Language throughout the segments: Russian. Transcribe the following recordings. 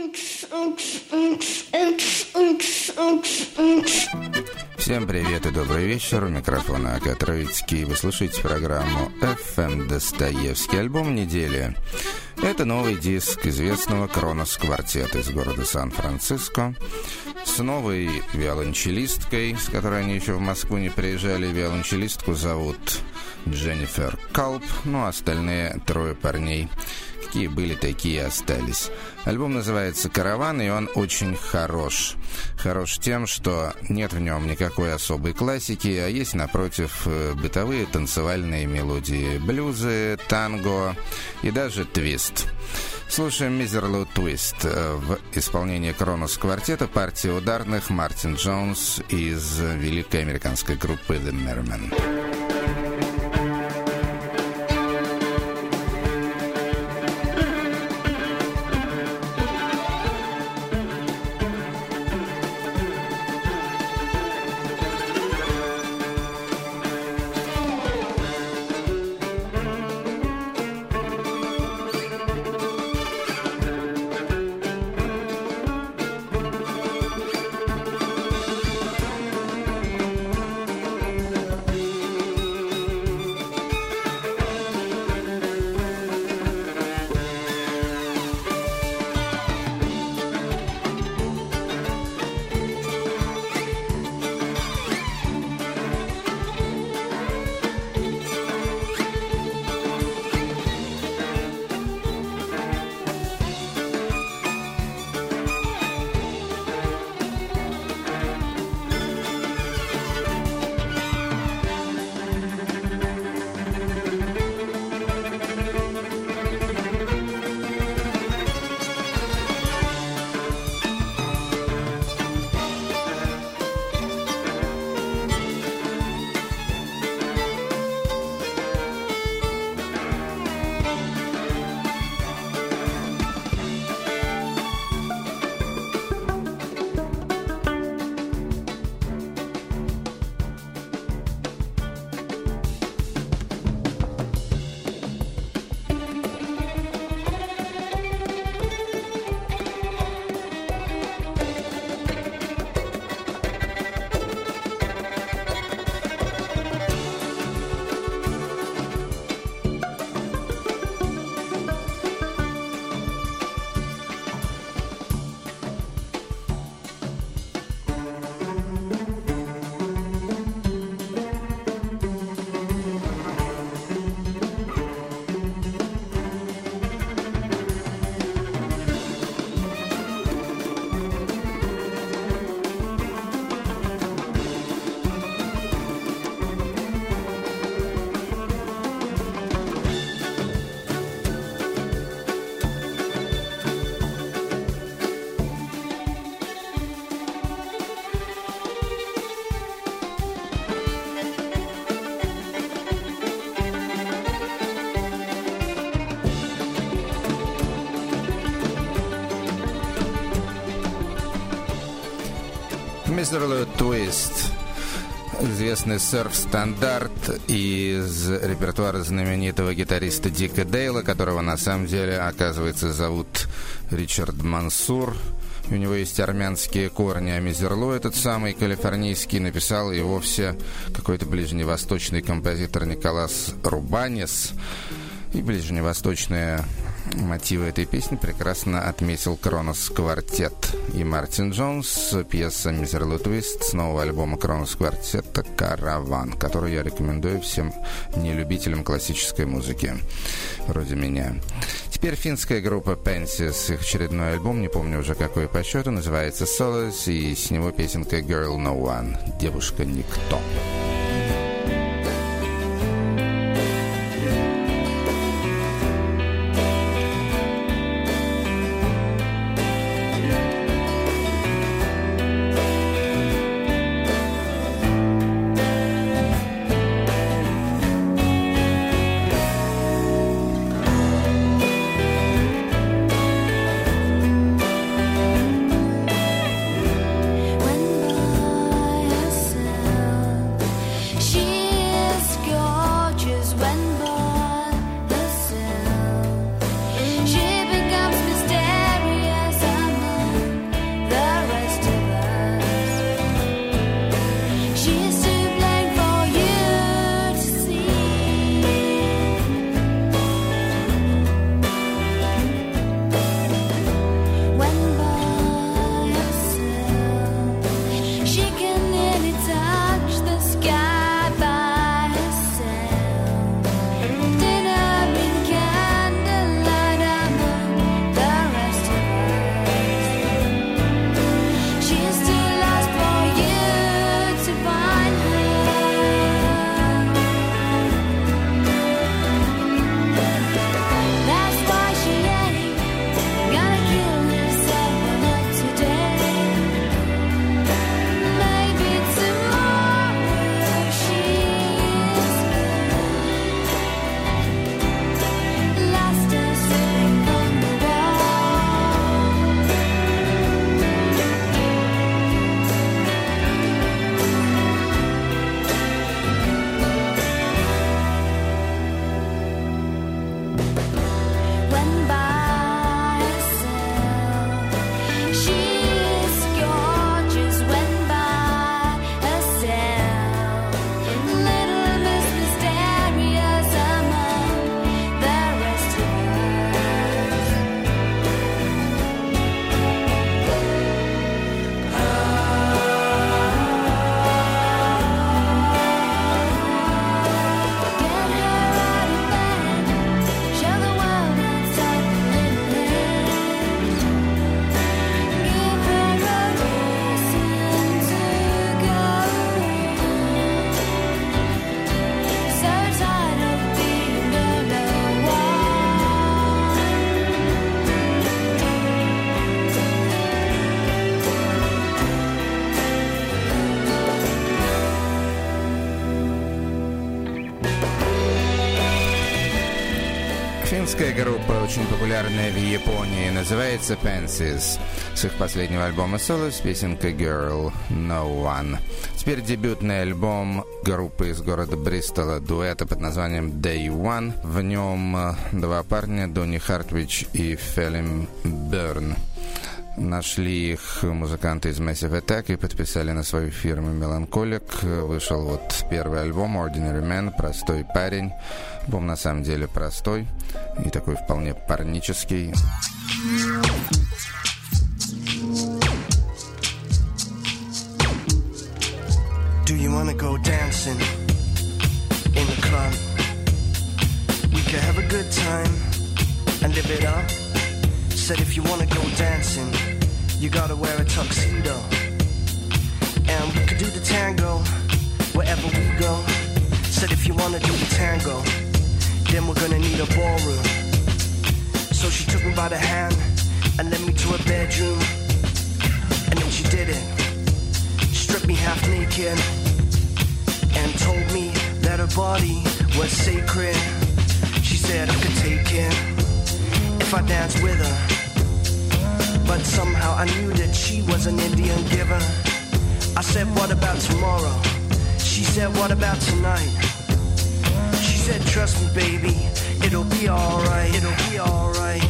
Всем привет и добрый вечер. У микрофона Акат Троицкий. Вы слушаете программу FM Достоевский. Альбом недели. Это новый диск известного Кронос квартета из города Сан-Франциско. С новой виолончелисткой, с которой они еще в Москву не приезжали. Виолончелистку зовут Дженнифер Калп. Ну, а остальные трое парней. Какие были, такие и остались. Альбом называется «Караван», и он очень хорош. Хорош тем, что нет в нем никакой особой классики, а есть, напротив, бытовые танцевальные мелодии, блюзы, танго и даже твист. Слушаем «Miserlou Twist» в исполнении Кронос квартета, партии ударных Мартин Джонс из великой американской группы The Mermen. «Miserlou Twist» — известный серф-стандарт из репертуара знаменитого гитариста Дика Дейла, которого на самом деле, оказывается, зовут Ричард Мансур. У него есть армянские корни, а «Мизерлу» этот самый калифорнийский написал и вовсе какой-то ближневосточный композитор Николас Рубанес. И ближневосточные мотивы этой песни прекрасно отметил Кронос квартет. И Мартин Джонс, пьеса «Miserlou Twist» с нового альбома Кронос квартета «Караван», который я рекомендую всем нелюбителям классической музыки, вроде меня. Теперь финская группа Pensis, их очередной альбом, не помню уже какой по счету, называется «Solace», и с него песенка «Girl No One» — «Девушка-никто». Финская группа, очень популярная в Японии, называется Pensies. С их последнего альбома «Соло» с песенкой «Girl No One». Теперь дебютный альбом группы из города Бристола, дуэта под названием Day One. В нем два парня, Донни Хартвич и Фелим Берн. Нашли их музыканты из Massive Attack и подписали на свою фирму Melancholic. Вышел вот первый альбом Ordinary Man, простой парень. Альбом на самом деле простой и такой вполне парнический. Do you wanna go dancing in the club? We could have a good time and live it up. Said if you wanna go dancing, you gotta wear a tuxedo. And we could do the tango wherever we go. Said if you wanna do the tango, then we're gonna need a ballroom. So she took me by the hand and led me to her bedroom. And then she did it, stripped me half naked, and told me that her body was sacred. She said I could take it if I danced with her, but somehow I knew that she was an Indian giver. I said, what about tomorrow? She said, what about tonight? She said, trust me baby, it'll be alright, it'll be alright.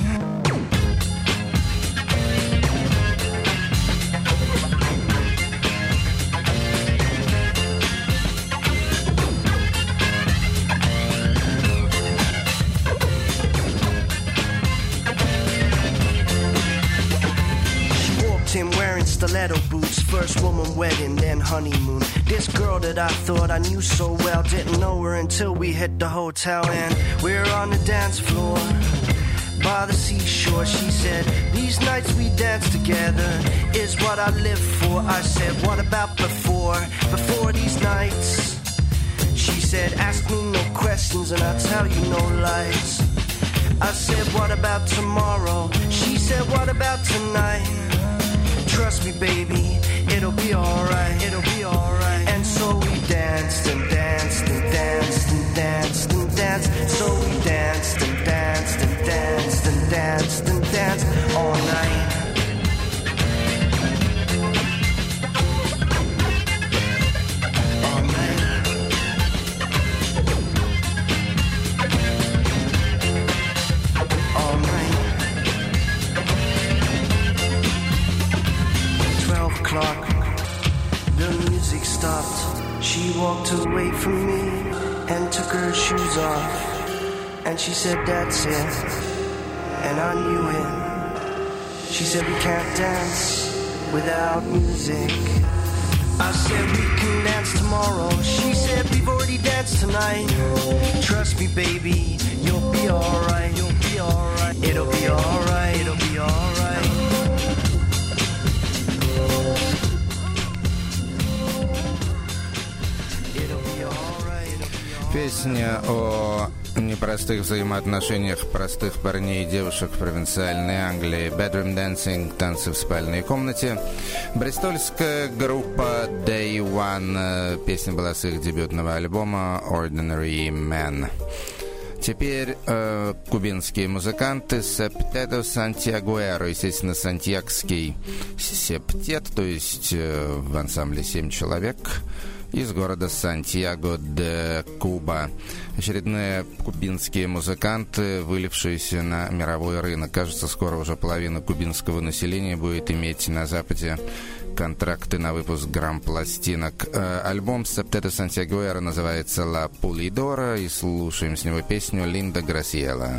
Him wearing stiletto boots, first woman wedding, then honeymoon. This girl that I thought I knew so well, didn't know her until we hit the hotel. And we're on the dance floor by the seashore. She said, these nights we dance together is what I live for. I said, what about before these nights? She said, ask me no questions and I'll tell you no lies. I said, what about tomorrow? She said, what about tonight? Trust me baby, it'll be alright, it'll be alright. And so we danced and danced and danced and danced and danced. So we danced and danced and danced and danced and danced all night. All night. All night. 12 o'clock, the music stopped. She walked away from me and took her shoes off. And she said, that's it. And I knew it. She said, we can't dance without music. I said, we can dance tomorrow. She said, we've already danced tonight. Trust me, baby, you'll be alright. You'll be alright. It'll be alright. It'll be alright. Песня о непростых взаимоотношениях простых парней и девушек в провинциальной Англии. Bedroom Dancing, танцы в спальной комнате. Бристольская группа Day One. Песня была с их дебютного альбома Ordinary Man. Теперь кубинские музыканты Septeto Santiaguero, естественно, сантьягский септет, то есть в ансамбле 7 человек, из города Сантьяго де Куба. Очередные кубинские музыканты, вылившиеся на мировой рынок. Кажется, скоро уже половина кубинского населения будет иметь на Западе контракты на выпуск грамм-пластинок. Альбом Septeto Santiaguero называется «La Pulidora», и слушаем с него песню «Linda Graciela».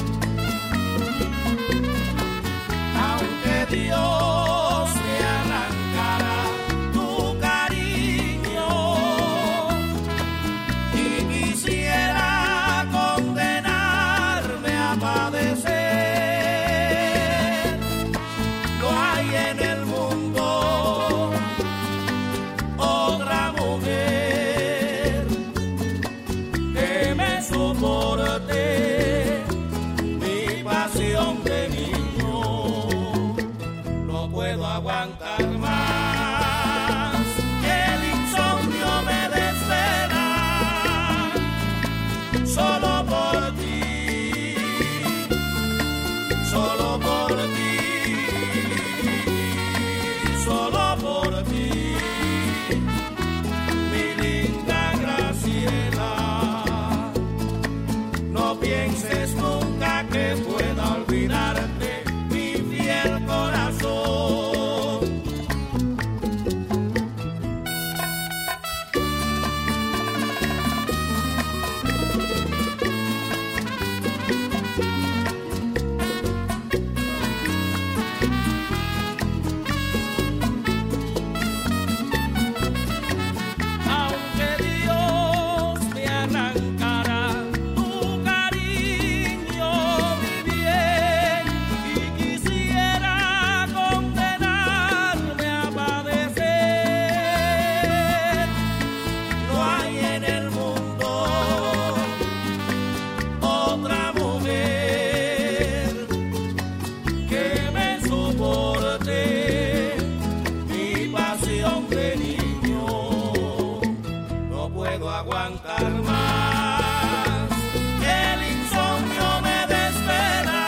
Dios te arranca aguantar más. El insomnio me desvela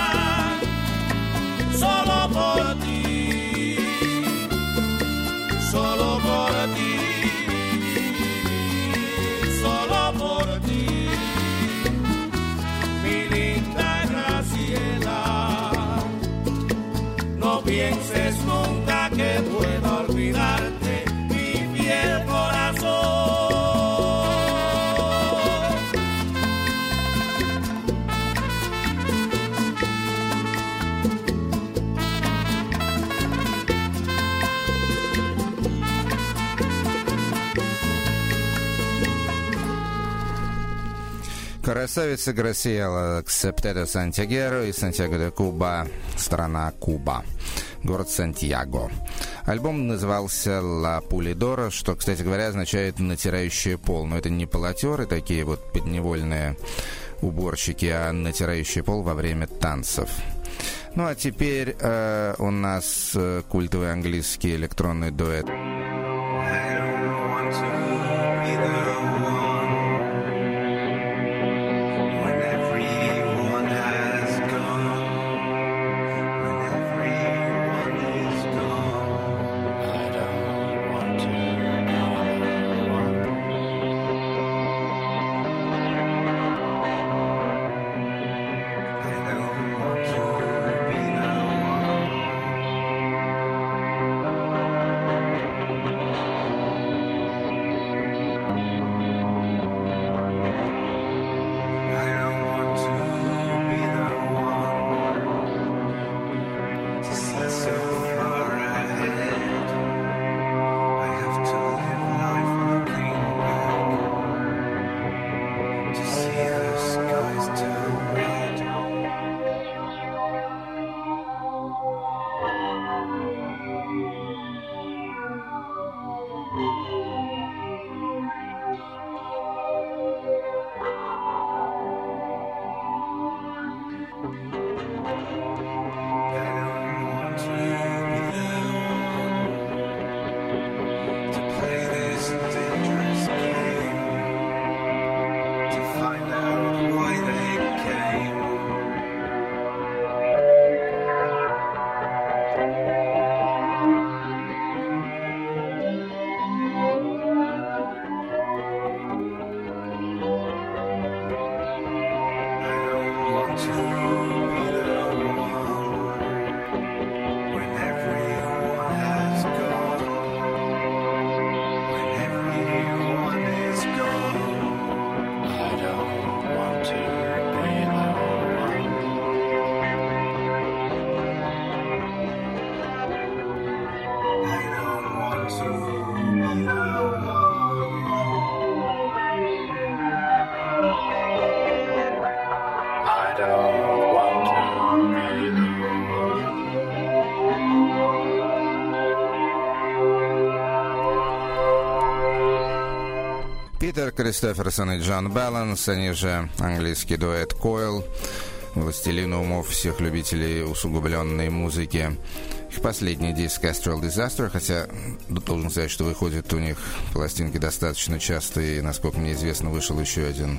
solo por ti, solo por ti, solo por ti, mi linda Graciela. No pienses nunca que pueda olvidarte, mi fiel corazón. Красавица Грасиэла Ксептедо Сантьягеро из Сантьяго де Куба, страна Куба, город Сантьяго. Альбом назывался «Ла Пулидора», что, кстати говоря, означает «натирающий пол». Но это не полотеры, такие вот подневольные уборщики, а натирающий пол во время танцев. Ну а теперь у нас культовый английский электронный дуэт. Питер Кристоферсон и Джон Баланс, они же английский дуэт Coil, властелины умов всех любителей усугубленной музыки. Их последний диск Astral Disaster, хотя должен сказать, что выходят у них пластинки достаточно часто, и, насколько мне известно, вышел еще один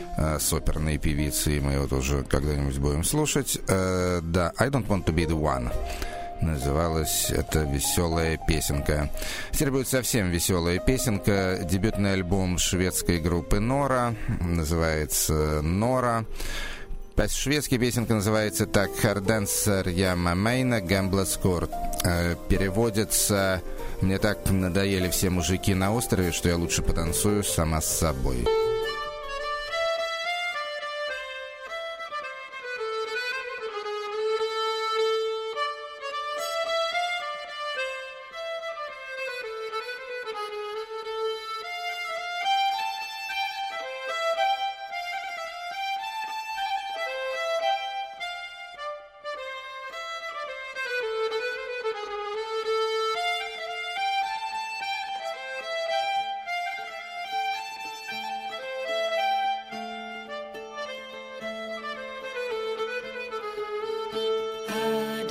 с оперной певицей, мы его тоже когда-нибудь будем слушать. Да, I Don't Want To Be The One называлась эта веселая песенка. Теперь будет совсем веселая песенка. Дебютный альбом шведской группы Нора, называется «Нора». Шведская песенка называется так: «Харденсер я мамейна гэмбласкорт». Переводится: «Мне так надоели все мужики на острове, что я лучше потанцую сама с собой».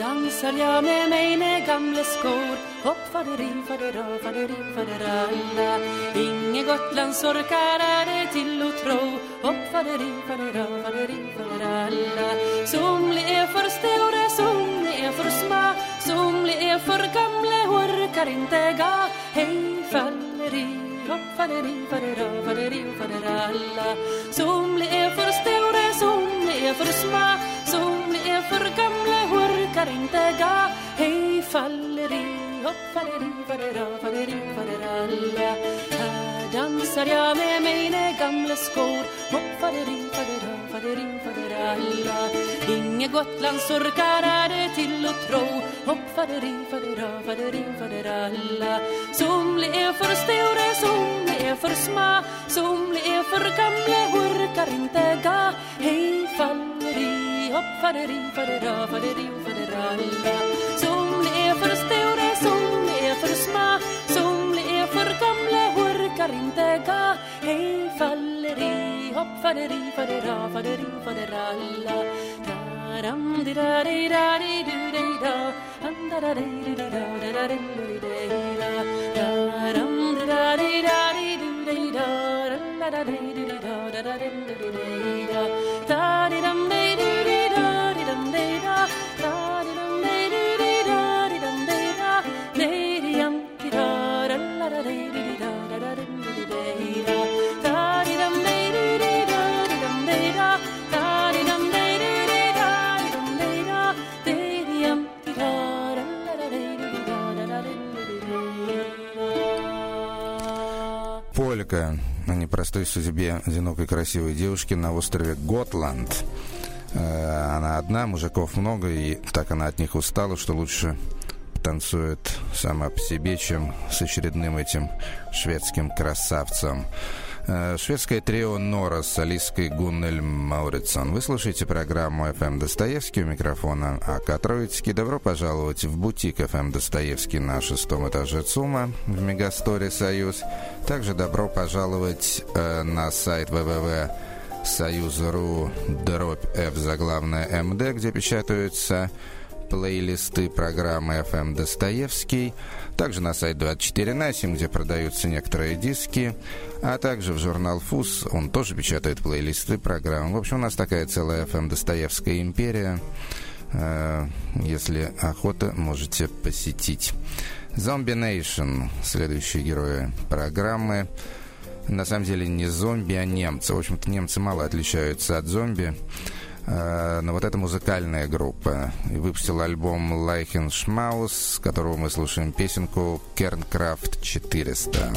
dansar jag med mina gamla skor. Hopp faderi, fadera, faderi, faderalla. Inge Gotlands orkar är det till att tro. Hopp faderi, fadera, faderi, faderalla. Somlig är för stora, somlig är för små. Somlig är för gamla, orkar inte gå. Hej falleri, hopp faderi, fadera, faderi, faderalla. Somlig är för stora, somlig är för små. Somlig är för gamla, orkar inte gå. Hej falleri, hopp faderi, fadera, faderi, faderalla. Här dansar jag med mina gamla skor. Hopp faderi, fadera, faderi, faderalla. Inge Gotlands orkar är det till att tro. Hopp faderi, fadera, faderi, faderalla. Somlig är för stora, somlig är för små. Somlig är för gamla, orkar inte gå. Hej falleri, hopp faderi, fadera, faderi, faderalla. Somlig är för stora, somlig är för små. Somlig är för gamla, orkar inte gå. Hej falleri, hopp faderi, fadera, faderi, faderalla. Daram di da di da di du di da. Anda da di di da da da di di da. Daram di da di da di du di da. La da di di da da da di di da. Da di dam di di da di dam di da. Da di dam di di da di dam di da. Di di dam di da la da di di da da da di di da. Da di dam di di da di dam di da. Da di dam di di da di dam di da. Di di dam di da la da di di da da da di di da. Полька о непростой судьбе одинокой красивой девушки на острове Готланд. Она одна, мужиков много, и так она от них устала, что лучше танцует сама по себе, чем с очередным этим шведским красавцем. Шведское трио Нора с солисткой Гуннель Мауритсон. Вы слушаете программу FM Достоевский, у микрофона А.К. Троицкий. Добро пожаловать в бутик FM Достоевский на 6-м этаже ЦУМа в Мегасторе Союз. Также добро пожаловать на сайт www.soyuz.ru/F, где печатаются плейлисты программы FM Достоевский, также на сайт 24/7, где продаются некоторые диски, а также в журнал ФУС, он тоже печатает плейлисты программ. В общем, у нас такая целая FM Достоевская империя. Если охота, можете посетить. Zombie Nation, следующие герои программы. На самом деле не зомби, а немцы. В общем-то, немцы мало отличаются от зомби. Но вот эта музыкальная группа выпустила альбом Leichenschmaus, с которого мы слушаем песенку Kernkraft 400.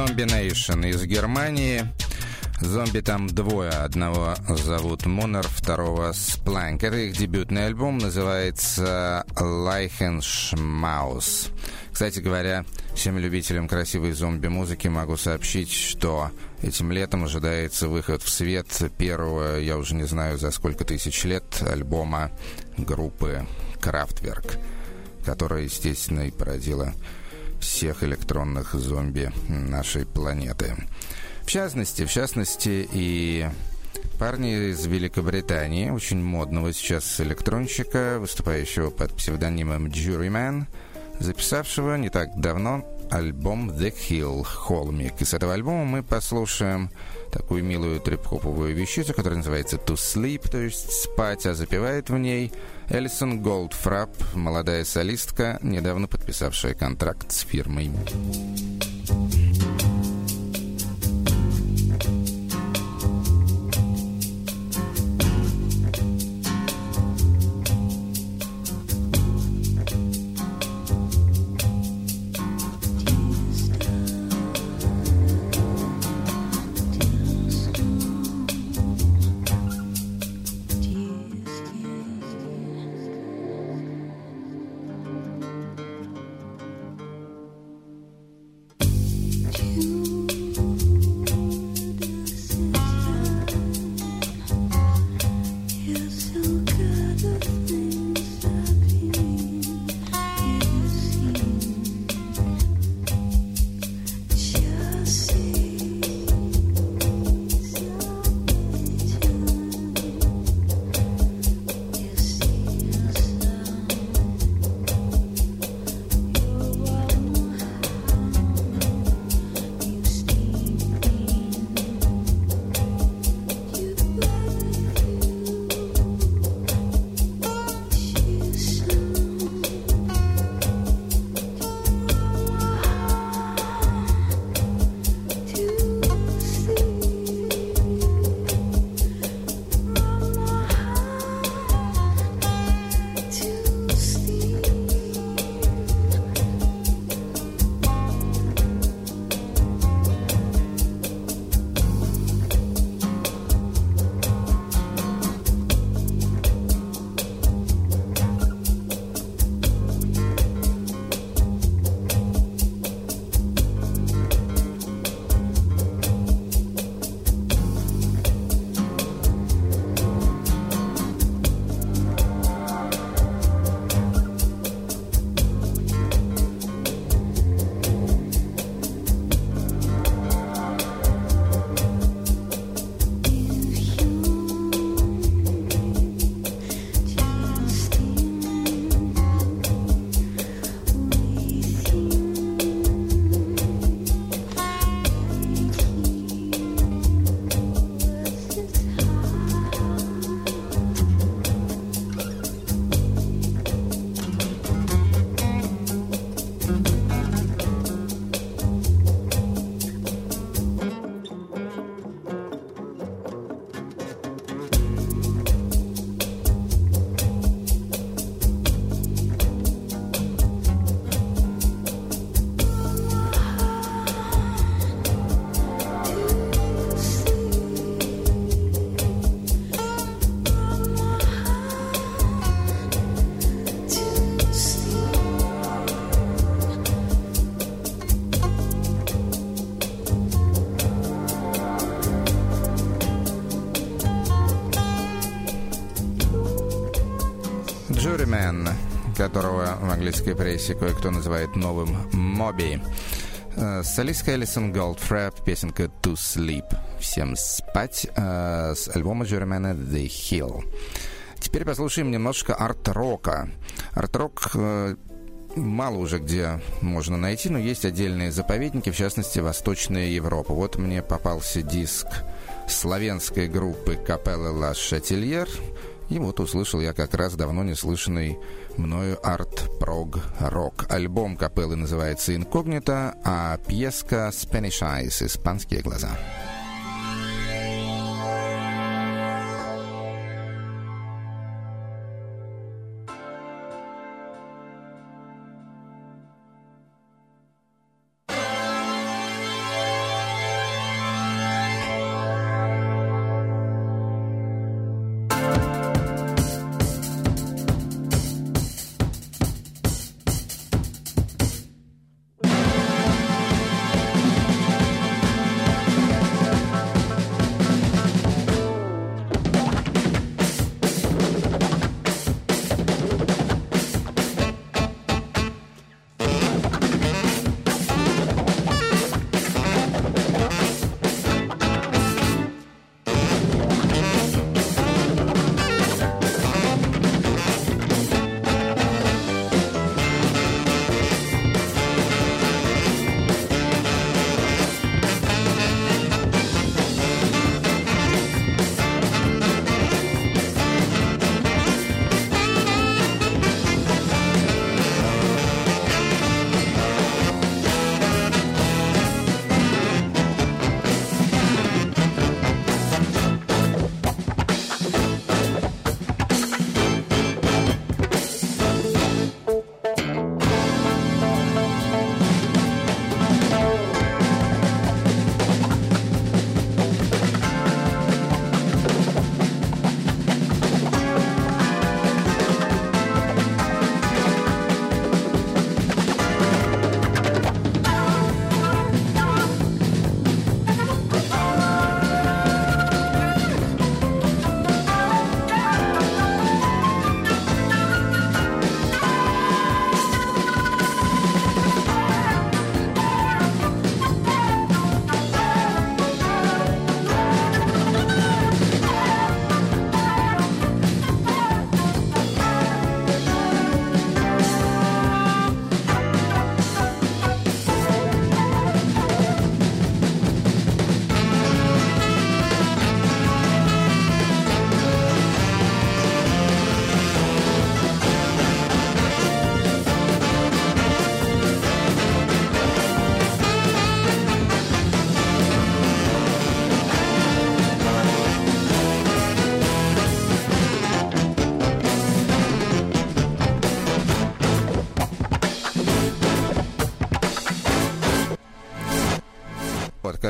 Zombie Nation из Германии. Зомби там двое. Одного зовут Мунер, второго Спланк. Это их дебютный альбом, называется Leichenschmaus. Кстати говоря, всем любителям красивой зомби-музыки могу сообщить, что этим летом ожидается выход в свет первого, я уже не знаю за сколько тысяч лет, альбома группы Kraftwerk, которая, естественно, и породила всех электронных зомби нашей планеты. В частности, и парни из Великобритании, очень модного сейчас электронщика, выступающего под псевдонимом Juryman, записавшего не так давно альбом The Hill, холмик. И с этого альбома мы послушаем такую милую трип-хоповую вещицу, которая называется To Sleep, то есть спать, а запевает в ней Элисон Голдфрап, молодая солистка, недавно подписавшая контракт с фирмой. Juryman, которого в английской прессе кое-кто называет новым Моби. Солистка Элисон Голдфрап, песенка To Sleep. Всем спать, с альбома Juryman The Hill. Теперь послушаем немножко арт-рока. Арт-рок мало уже где можно найти, но есть отдельные заповедники, в частности, Восточная Европа. Вот мне попался диск славянской группы Капелла Ла Шательер. И вот услышал я как раз давно не слышанный мною арт-прог-рок. Альбом капеллы называется «Инкогнито», а пьеска «Spanish Eyes» — «Испанские глаза».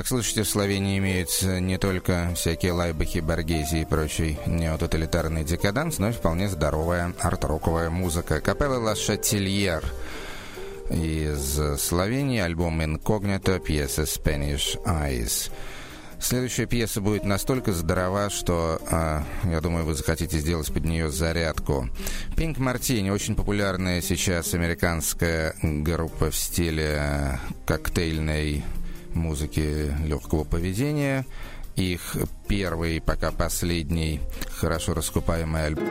Как слышите, в Словении имеются не только всякие лайбахи, боргези и прочий неототалитарный декаданс, но и вполне здоровая арт-роковая музыка. Капелла «Ла Шатильер» из Словении, альбом «Инкогнито», пьеса «Spanish Eyes». Следующая пьеса будет настолько здорова, что, я думаю, вы захотите сделать под нее зарядку. Pink Martini, очень популярная сейчас американская группа в стиле коктейльной музыки легкого поведения. Их первый, пока последний, хорошо раскупаемый альбом.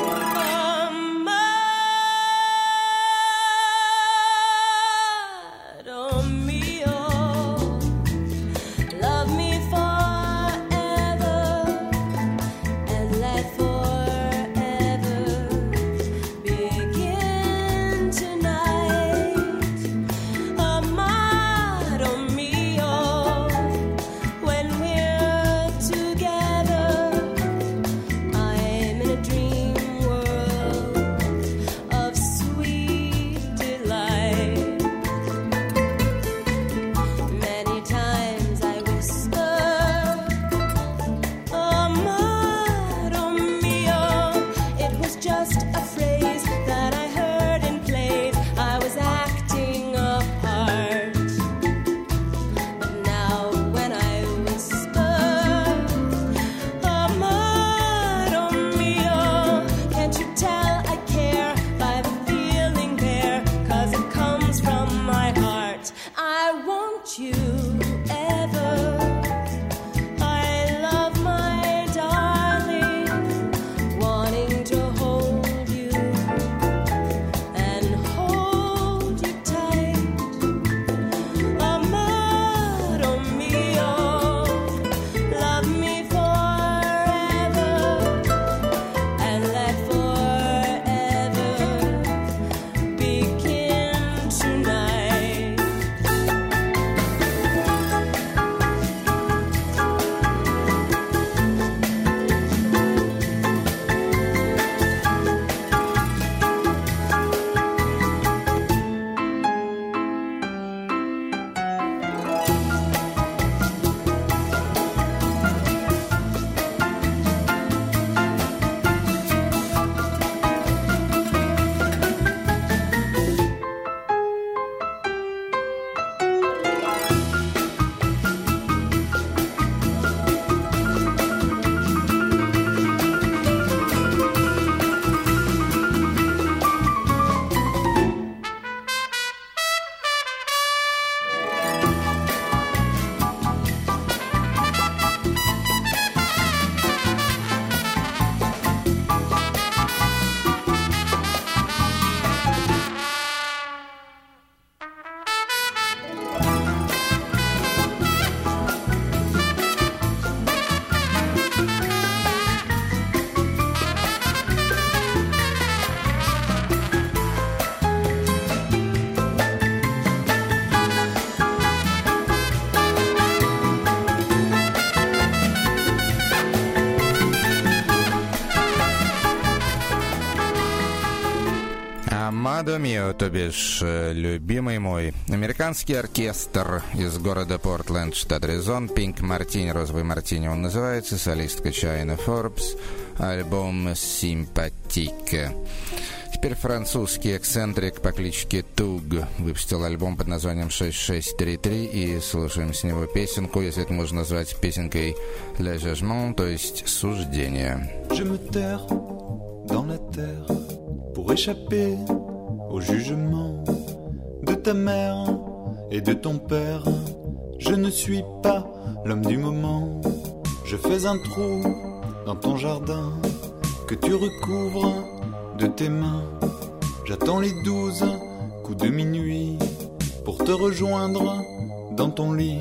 Амадо мио, то бишь любимый мой. Американский оркестр из города Портленд, штат Аризон. Pink Martini, розовый мартини он называется. Солистка Чайна Форбс. Альбом «Симпатик». Теперь французский эксцентрик по кличке Туг выпустил альбом под названием 6633, и слушаем с него песенку, если это можно назвать песенкой «Le Jugement», то есть «Суждение». Je me terre dans la terre pour échapper au jugement de ta mère et de ton père. Je ne suis pas l'homme du moment. Je fais un trou dans ton jardin que tu recouvres de tes mains. J'attends les 12 coups de minuit pour te rejoindre dans ton lit.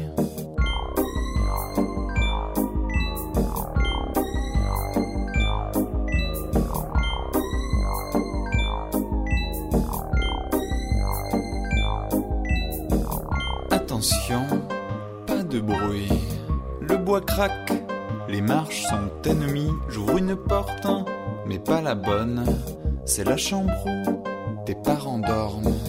Attention, pas de bruit. Le bois craque, les marches sont ennemies. J'ouvre une porte, mais pas la bonne. C'est la chambre où tes parents dorment.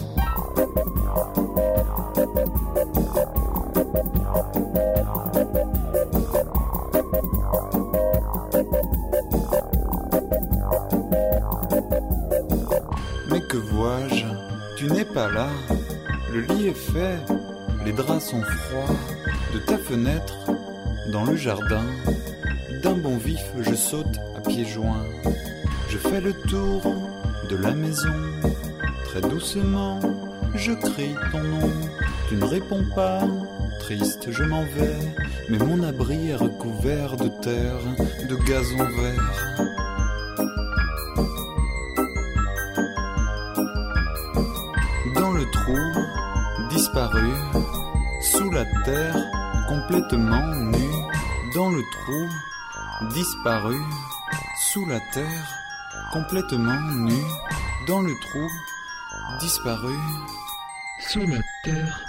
pas là, le lit est fait, les draps sont froids. De ta fenêtre, dans le jardin, d'un bond vif, je saute à pieds joints. Je fais le tour de la maison, très doucement, je crie ton nom. Tu ne réponds pas, triste, je m'en vais, mais mon abri est recouvert de terre, de gazon vert. Dans le trou, disparu, sous la terre, complètement nu. Dans le trou, disparu, sous la terre, complètement nu. Dans le trou, disparu, sous la terre.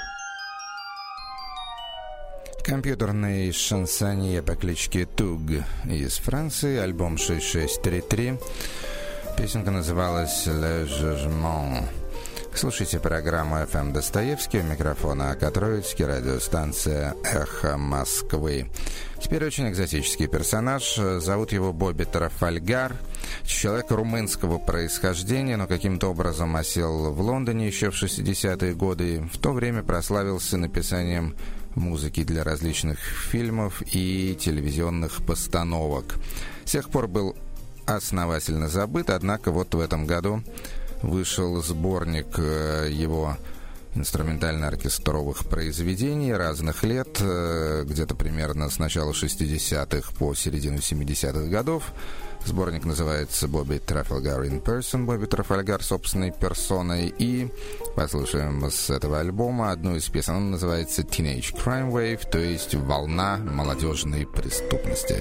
Компьютерный шансонье по кличке Туг из Франции, альбом 6633. Песенка называлась «Le Jugement». Слушайте программу «FM Достоевский», у микрофона Катровицкий, радиостанция «Эхо Москвы». Теперь очень экзотический персонаж. Зовут его Бобби Трафальгар. Человек румынского происхождения, но каким-то образом осел в Лондоне еще в 60-е годы. И в то время прославился написанием музыки для различных фильмов и телевизионных постановок. С тех пор был основательно забыт, однако вот в этом году вышел сборник его инструментально-оркестровых произведений разных лет, где-то примерно с начала 60-х по середину 70-х годов. Сборник называется «Бобби Трафальгар in Person», Бобби Трафальгар собственной персоной. И послушаем с этого альбома одну из песен. Она называется «Teenage Crime Wave», то есть «Волна молодежной преступности».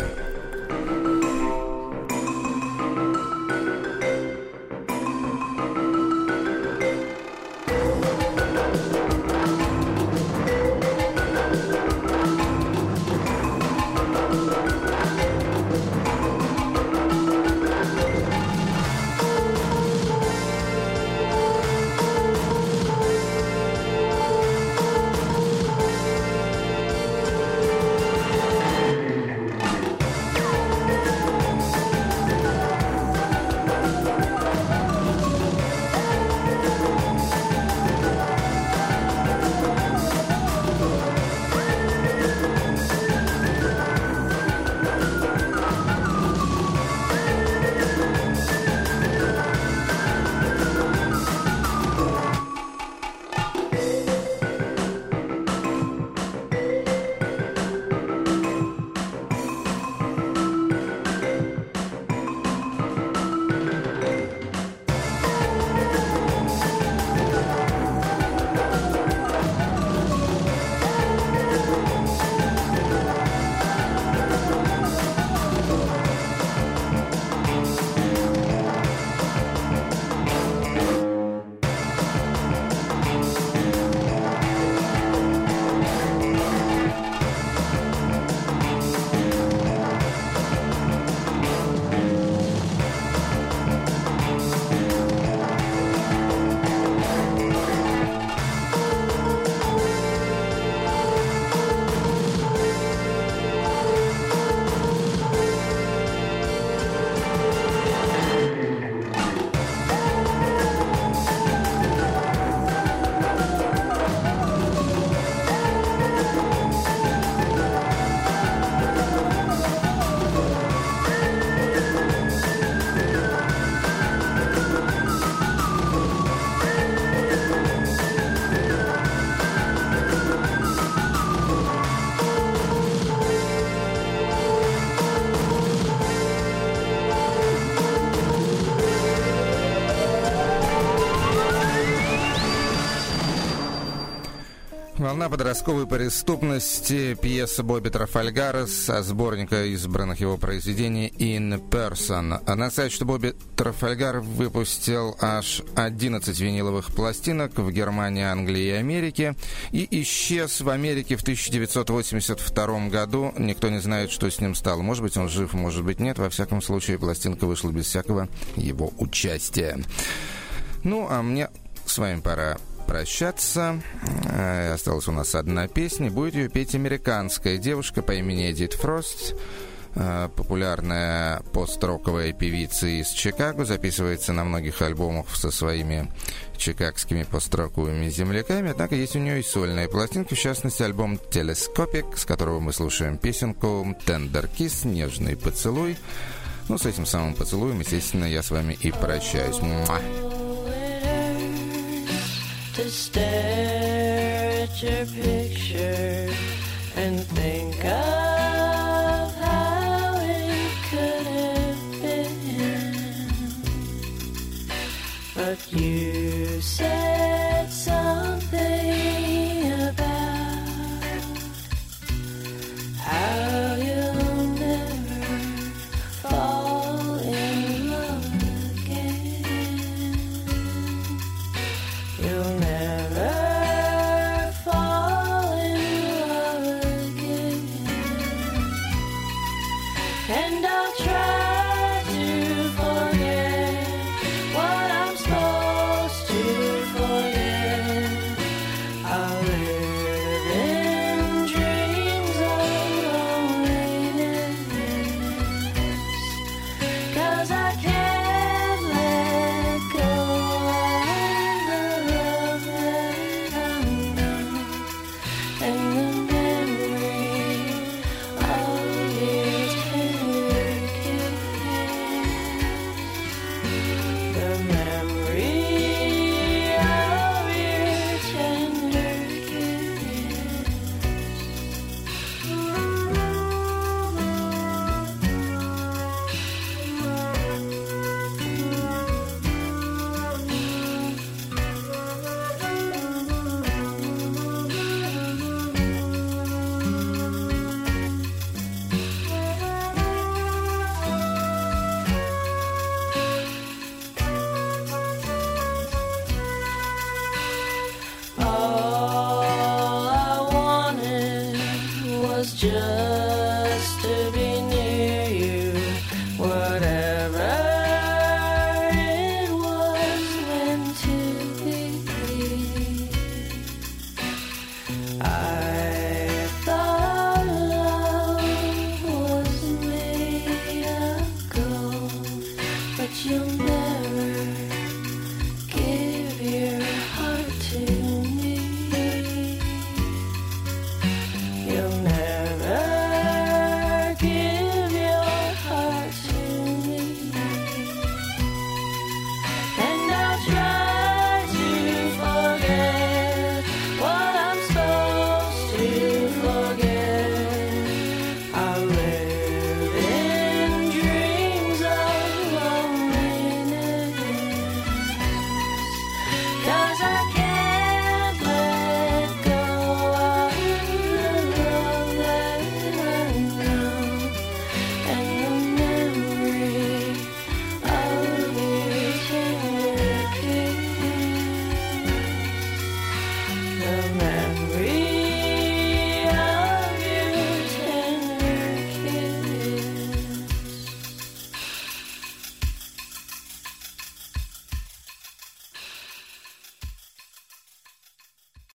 «Волна подростковой преступности», пьеса Бобби Трафальгара со сборника избранных его произведений «In Person». Надо сказать, что Бобби Трафальгар выпустил аж 11 виниловых пластинок в Германии, Англии и Америке и исчез в Америке в 1982 году. Никто не знает, что с ним стало. Может быть, он жив, может быть, нет. Во всяком случае, пластинка вышла без всякого его участия. Ну, а мне с вами пора прощаться. Осталась у нас одна песня. Будет ее петь американская девушка по имени Эдит Фрост. популярная пост-роковая певица из Чикаго, записывается на многих альбомах со своими чикагскими пост-роковыми земляками, однако есть у нее и сольные пластинки, в частности альбом «Телескопик», с которого мы слушаем песенку «Tender Kiss», «Нежный поцелуй». Ну, с этим самым поцелуем, естественно, я с вами и прощаюсь. Муа. But you said something about how you'll never fall in love again. You'll never fall in love again. And I'll try to forget what I'm supposed to forget. I'll live in dreams of loneliness, 'cause I can't let go of the love that I know, and the memory of your tender kiss. The memory of your tender kiss. All I wanted was just to be